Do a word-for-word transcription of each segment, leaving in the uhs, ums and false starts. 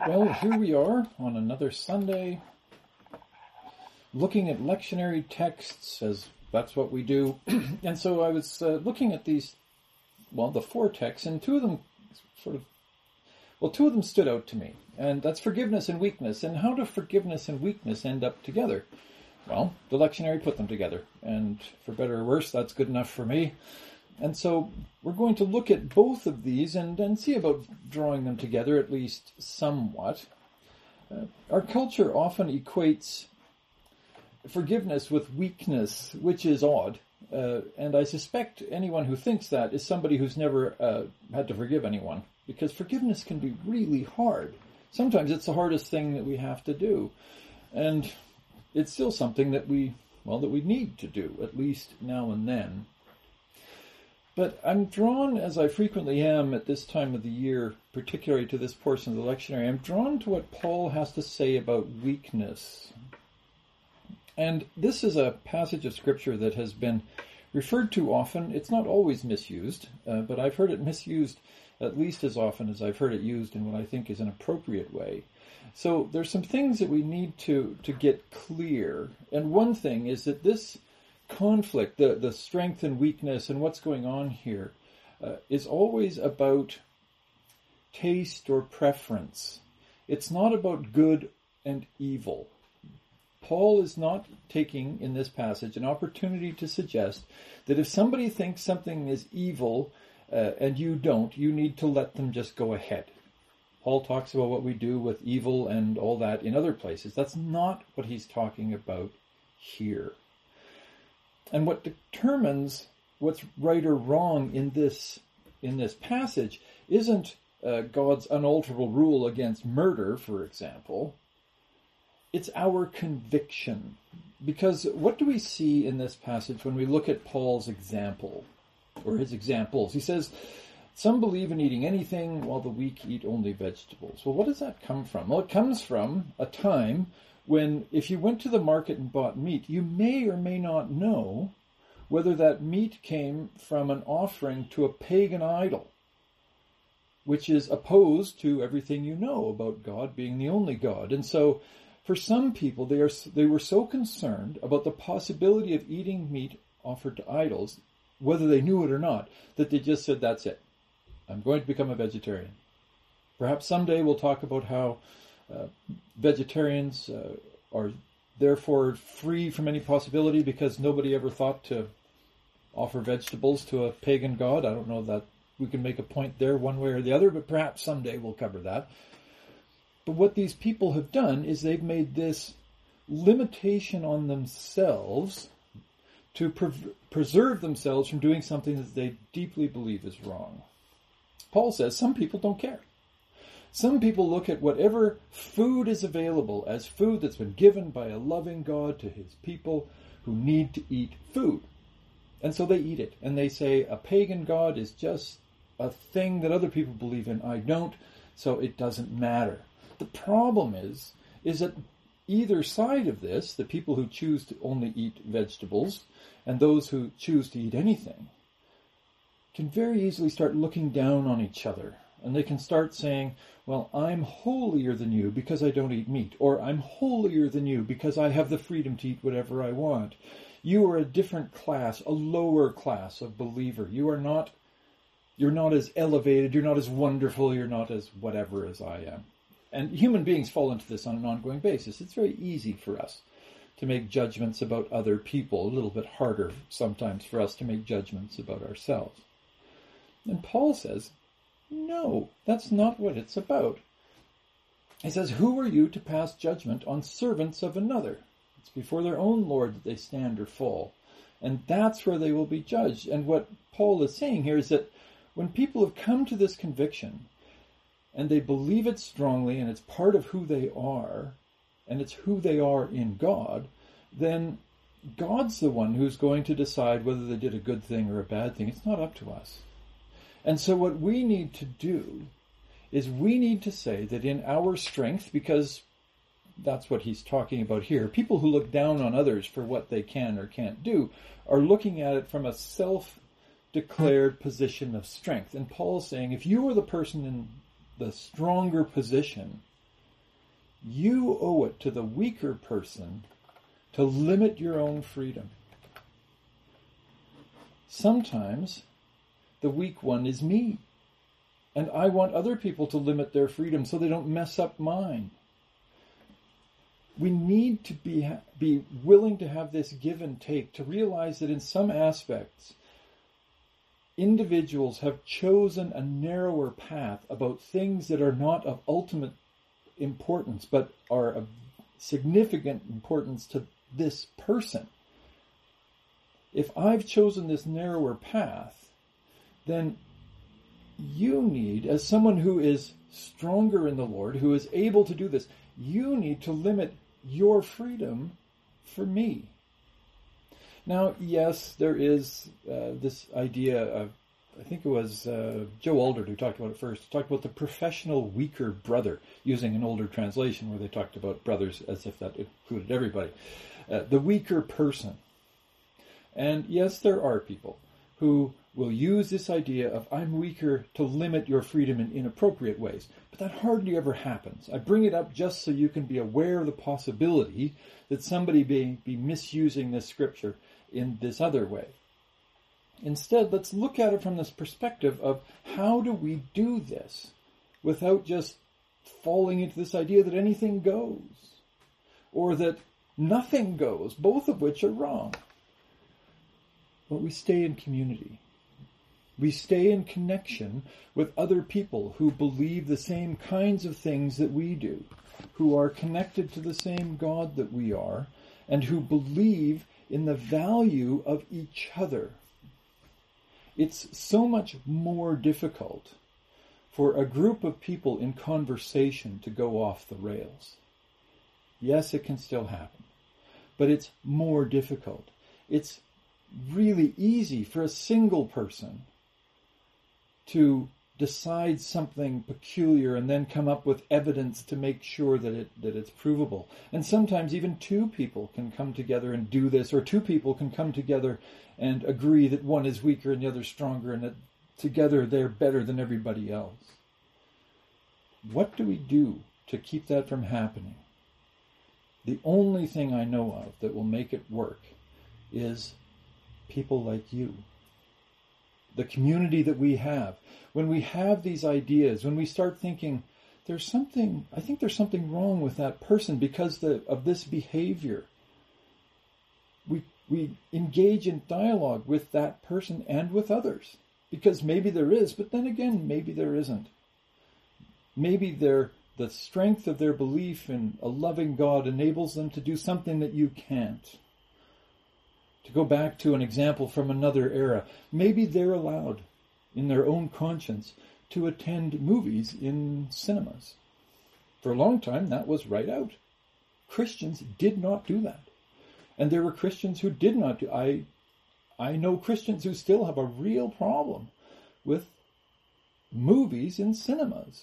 Well, here we are on another Sunday, looking at lectionary texts, as that's what we do. And so I was uh, looking at these, well, the four texts, and two of them sort of, well, two of them stood out to me. And that's forgiveness and weakness. And how do forgiveness and weakness end up together? Well, the lectionary put them together. And for better or worse, that's good enough for me. And so we're going to look at both of these and, and see about drawing them together, at least somewhat. Uh, our culture often equates forgiveness with weakness, which is odd. Uh, and I suspect anyone who thinks that is somebody who's never uh, had to forgive anyone, because forgiveness can be really hard. Sometimes it's the hardest thing that we have to do. And it's still something that we, well, that we need to do, at least now and then. But I'm drawn, as I frequently am at this time of the year, particularly to this portion of the lectionary, I'm drawn to what Paul has to say about weakness. And this is a passage of Scripture that has been referred to often. It's not always misused, uh, but I've heard it misused at least as often as I've heard it used in what I think is an appropriate way. So there's some things that we need to, to get clear. And one thing is that this conflict, the, the strength and weakness and what's going on here, uh, is always about taste or preference. It's not about good and evil. Paul is not taking, in this passage, an opportunity to suggest that if somebody thinks something is evil uh, and you don't, you need to let them just go ahead. Paul talks about what we do with evil and all that in other places. That's not what he's talking about here. And what determines what's right or wrong in this in this passage isn't uh, God's unalterable rule against murder, for example. It's our conviction. Because what do we see in this passage when we look at Paul's example, or his examples? He says, some believe in eating anything, while the weak eat only vegetables. Well, what does that come from? Well, it comes from a time when if you went to the market and bought meat, you may or may not know whether that meat came from an offering to a pagan idol, which is opposed to everything you know about God being the only God. And so for some people, they are they were so concerned about the possibility of eating meat offered to idols, whether they knew it or not, that they just said, that's it. I'm going to become a vegetarian. Perhaps someday we'll talk about how uh, vegetarians uh, are therefore free from any possibility because nobody ever thought to offer vegetables to a pagan god. I don't know that we can make a point there one way or the other, but perhaps someday we'll cover that. But what these people have done is they've made this limitation on themselves to pre- preserve themselves from doing something that they deeply believe is wrong. Paul says some people don't care. Some people look at whatever food is available as food that's been given by a loving God to his people who need to eat food. And so they eat it. And they say a pagan god is just a thing that other people believe in. I don't, so it doesn't matter. The problem is, is that either side of this, the people who choose to only eat vegetables and those who choose to eat anything, can very easily start looking down on each other. And they can start saying, well, I'm holier than you because I don't eat meat. Or I'm holier than you because I have the freedom to eat whatever I want. You are a different class, a lower class of believer. You are not, you're not as elevated, you're not as wonderful, you're not as whatever as I am. And human beings fall into this on an ongoing basis. It's very easy for us to make judgments about other people, a little bit harder sometimes for us to make judgments about ourselves. And Paul says, no, that's not what it's about. He says, who are you to pass judgment on servants of another? It's before their own Lord that they stand or fall. And that's where they will be judged. And what Paul is saying here is that when people have come to this conviction, and they believe it strongly, and it's part of who they are, and it's who they are in God, then God's the one who's going to decide whether they did a good thing or a bad thing. It's not up to us. And so what we need to do is we need to say that in our strength, because that's what he's talking about here, people who look down on others for what they can or can't do are looking at it from a self-declared position of strength. And Paul's saying, if you are the person in the stronger position, you owe it to the weaker person to limit your own freedom. Sometimes the weak one is me, and I want other people to limit their freedom so they don't mess up mine. We need to be be willing to have this give and take, to realize that in some aspects, individuals have chosen a narrower path about things that are not of ultimate importance, but are of significant importance to this person. If I've chosen this narrower path, then you need, as someone who is stronger in the Lord, who is able to do this, you need to limit your freedom for me. Now, yes, there is uh, this idea of, I think it was uh, Joe Aldred who talked about it first, talked about the professional weaker brother, using an older translation where they talked about brothers as if that included everybody. Uh, the weaker person. And yes, there are people who will use this idea of I'm weaker to limit your freedom in inappropriate ways. But that hardly ever happens. I bring it up just so you can be aware of the possibility that somebody may be misusing this scripture in this other way. Instead, let's look at it from this perspective of how do we do this without just falling into this idea that anything goes or that nothing goes, both of which are wrong. But we stay in community. We stay in connection with other people who believe the same kinds of things that we do, who are connected to the same God that we are, and who believe in the value of each other. It's so much more difficult for a group of people in conversation to go off the rails. Yes, it can still happen, but it's more difficult. It's really easy for a single person to decide something peculiar and then come up with evidence to make sure that it that it's provable. And sometimes even two people can come together and do this, or two people can come together and agree that one is weaker and the other stronger, and that together they're better than everybody else. What do we do to keep that from happening? The only thing I know of that will make it work is people like you. The community that we have. When we have these ideas, when we start thinking, there's something, I think there's something wrong with that person because the, of this behavior. We, we engage in dialogue with that person and with others. Because maybe there is, but then again, maybe there isn't. Maybe they're, the strength of their belief in a loving God enables them to do something that you can't. To go back to an example from another era, maybe they're allowed, in their own conscience, to attend movies in cinemas. For a long time, that was right out. Christians did not do that. And there were Christians who did not do I I know Christians who still have a real problem with movies in cinemas.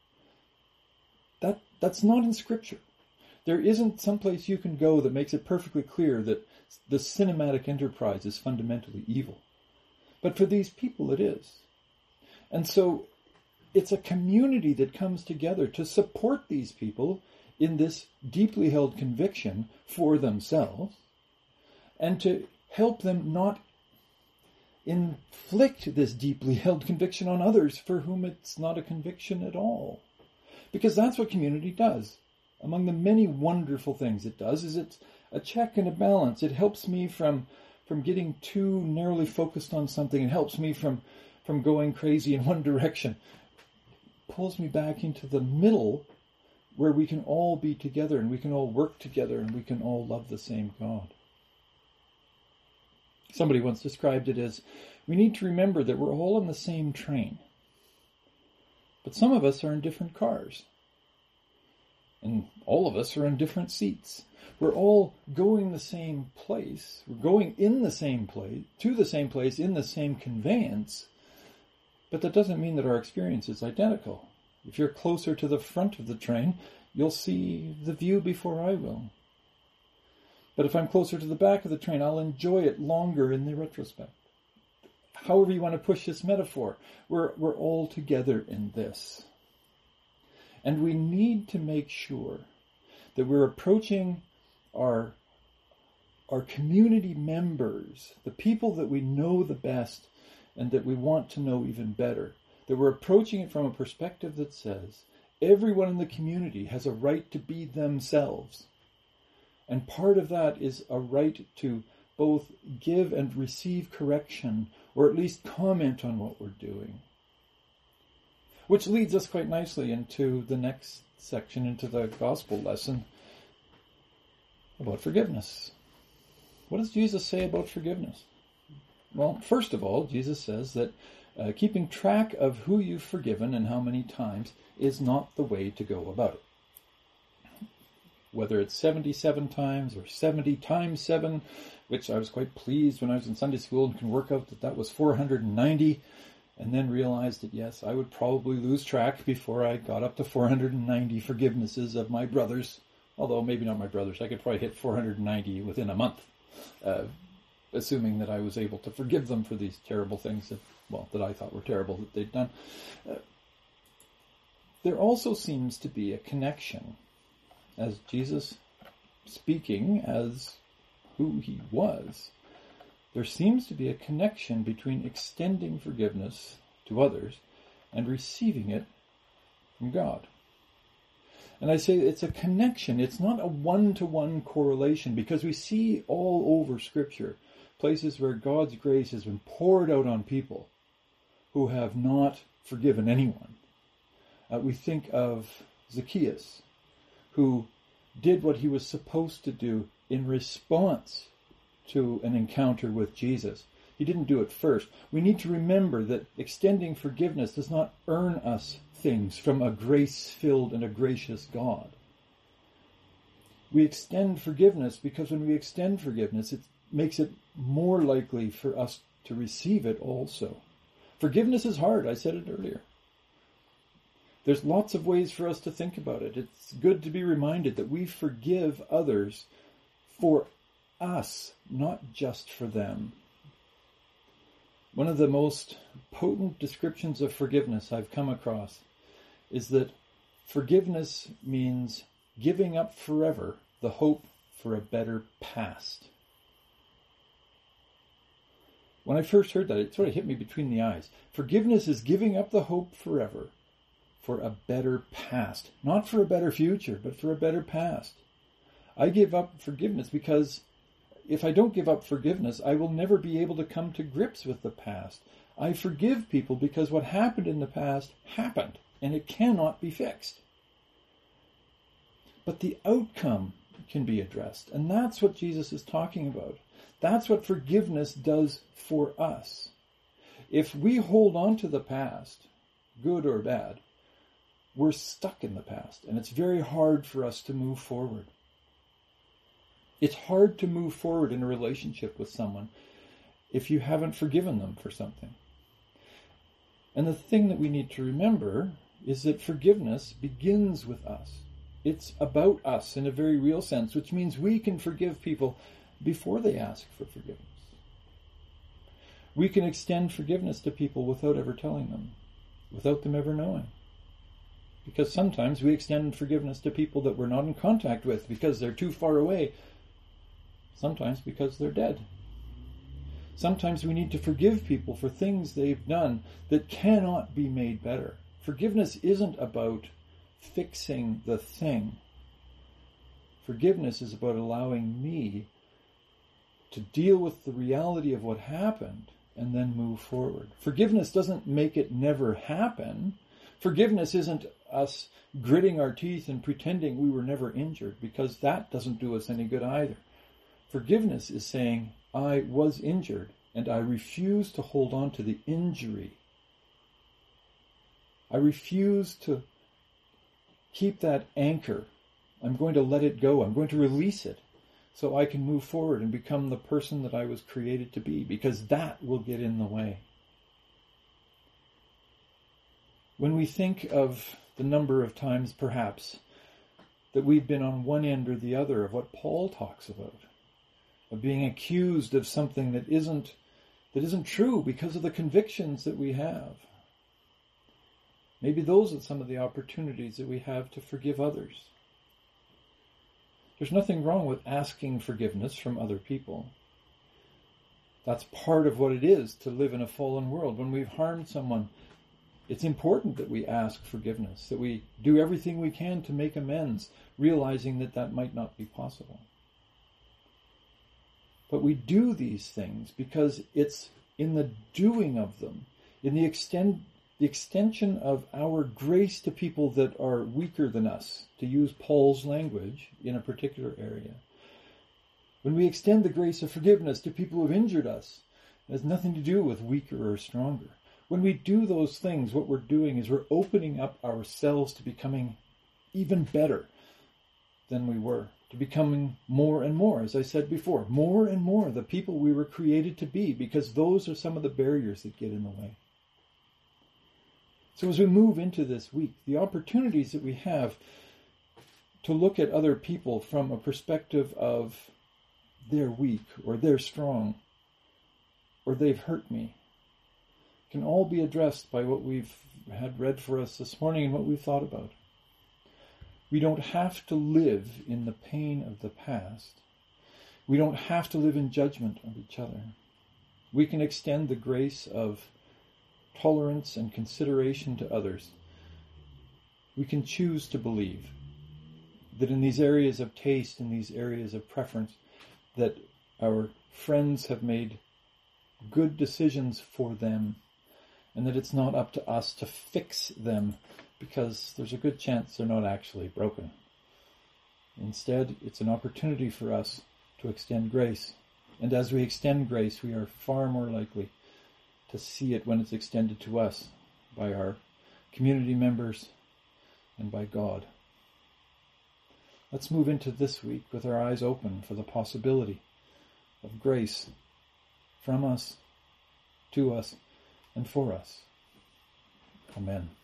That that's not in Scripture. There isn't someplace you can go that makes it perfectly clear that the cinematic enterprise is fundamentally evil. But for these people it is. And so it's a community that comes together to support these people in this deeply held conviction for themselves and to help them not inflict this deeply held conviction on others for whom it's not a conviction at all. Because that's what community does. Among the many wonderful things it does is it's a check and a balance. It helps me from from getting too narrowly focused on something. It helps me from, from going crazy in one direction. It pulls me back into the middle where we can all be together and we can all work together and we can all love the same God. Somebody once described it as, we need to remember that we're all on the same train. But some of us are in different cars. And all of us are in different seats. We're all going the same place. We're going in the same place, to the same place, in the same conveyance. But that doesn't mean that our experience is identical. If you're closer to the front of the train, you'll see the view before I will. But if I'm closer to the back of the train, I'll enjoy it longer in the retrospect. However you want to push this metaphor, we're, we're all together in this. And we need to make sure that we're approaching our, our community members, the people that we know the best and that we want to know even better, that we're approaching it from a perspective that says everyone in the community has a right to be themselves. And part of that is a right to both give and receive correction, or at least comment on what we're doing. Which leads us quite nicely into the next section, into the gospel lesson about forgiveness. What does Jesus say about forgiveness? Well, first of all, Jesus says that uh, keeping track of who you've forgiven and how many times is not the way to go about it. Whether it's seventy-seven times or seventy times seven, which I was quite pleased when I was in Sunday school and can work out that that was four hundred ninety, and then realized that, yes, I would probably lose track before I got up to four hundred ninety forgivenesses of my brothers, although maybe not my brothers. I could probably hit four hundred ninety within a month, uh, assuming that I was able to forgive them for these terrible things that, well, that I thought were terrible that they'd done. Uh, there also seems to be a connection, as Jesus speaking as who he was, there seems to be a connection between extending forgiveness to others and receiving it from God. And I say it's a connection. It's not a one-to-one correlation, because we see all over Scripture places where God's grace has been poured out on people who have not forgiven anyone. Uh, we think of Zacchaeus, who did what he was supposed to do in response to an encounter with Jesus. He didn't do it first. We need to remember that extending forgiveness does not earn us things from a grace-filled and a gracious God. We extend forgiveness because when we extend forgiveness, it makes it more likely for us to receive it also. Forgiveness is hard. I said it earlier. There's lots of ways for us to think about it. It's good to be reminded that we forgive others for us, not just for them. One of the most potent descriptions of forgiveness I've come across is that forgiveness means giving up forever the hope for a better past. When I first heard that, it sort of hit me between the eyes. Forgiveness is giving up the hope forever for a better past. Not for a better future, but for a better past. I give up forgiveness because if I don't give up forgiveness, I will never be able to come to grips with the past. I forgive people because what happened in the past happened, and it cannot be fixed. But the outcome can be addressed, and that's what Jesus is talking about. That's what forgiveness does for us. If we hold on to the past, good or bad, we're stuck in the past, and it's very hard for us to move forward. It's hard to move forward in a relationship with someone if you haven't forgiven them for something. And the thing that we need to remember is that forgiveness begins with us. It's about us in a very real sense, which means we can forgive people before they ask for forgiveness. We can extend forgiveness to people without ever telling them, without them ever knowing. Because sometimes we extend forgiveness to people that we're not in contact with because they're too far away. Sometimes because they're dead. Sometimes we need to forgive people for things they've done that cannot be made better. Forgiveness isn't about fixing the thing. Forgiveness is about allowing me to deal with the reality of what happened and then move forward. Forgiveness doesn't make it never happen. Forgiveness isn't us gritting our teeth and pretending we were never injured, because that doesn't do us any good either. Forgiveness is saying, I was injured and I refuse to hold on to the injury. I refuse to keep that anchor. I'm going to let it go. I'm going to release it so I can move forward and become the person that I was created to be, because that will get in the way. When we think of the number of times, perhaps, that we've been on one end or the other of what Paul talks about, of being accused of something that isn't that isn't true because of the convictions that we have. Maybe those are some of the opportunities that we have to forgive others. There's nothing wrong with asking forgiveness from other people. That's part of what it is to live in a fallen world. When we've harmed someone, it's important that we ask forgiveness, that we do everything we can to make amends, realizing that that might not be possible. But we do these things because it's in the doing of them, in the extend, the extension of our grace to people that are weaker than us, to use Paul's language in a particular area. When we extend the grace of forgiveness to people who have injured us, it has nothing to do with weaker or stronger. When we do those things, what we're doing is we're opening up ourselves to becoming even better than we were, to becoming more and more, as I said before, more and more the people we were created to be, because those are some of the barriers that get in the way. So as we move into this week, the opportunities that we have to look at other people from a perspective of they're weak, or they're strong, or they've hurt me, can all be addressed by what we've had read for us this morning and what we've thought about. We don't have to live in the pain of the past. We don't have to live in judgment of each other. We can extend the grace of tolerance and consideration to others. We can choose to believe that in these areas of taste, in these areas of preference, that our friends have made good decisions for them, and that it's not up to us to fix them, because there's a good chance they're not actually broken. Instead, it's an opportunity for us to extend grace. And as we extend grace, we are far more likely to see it when it's extended to us by our community members and by God. Let's move into this week with our eyes open for the possibility of grace from us, to us, and for us. Amen.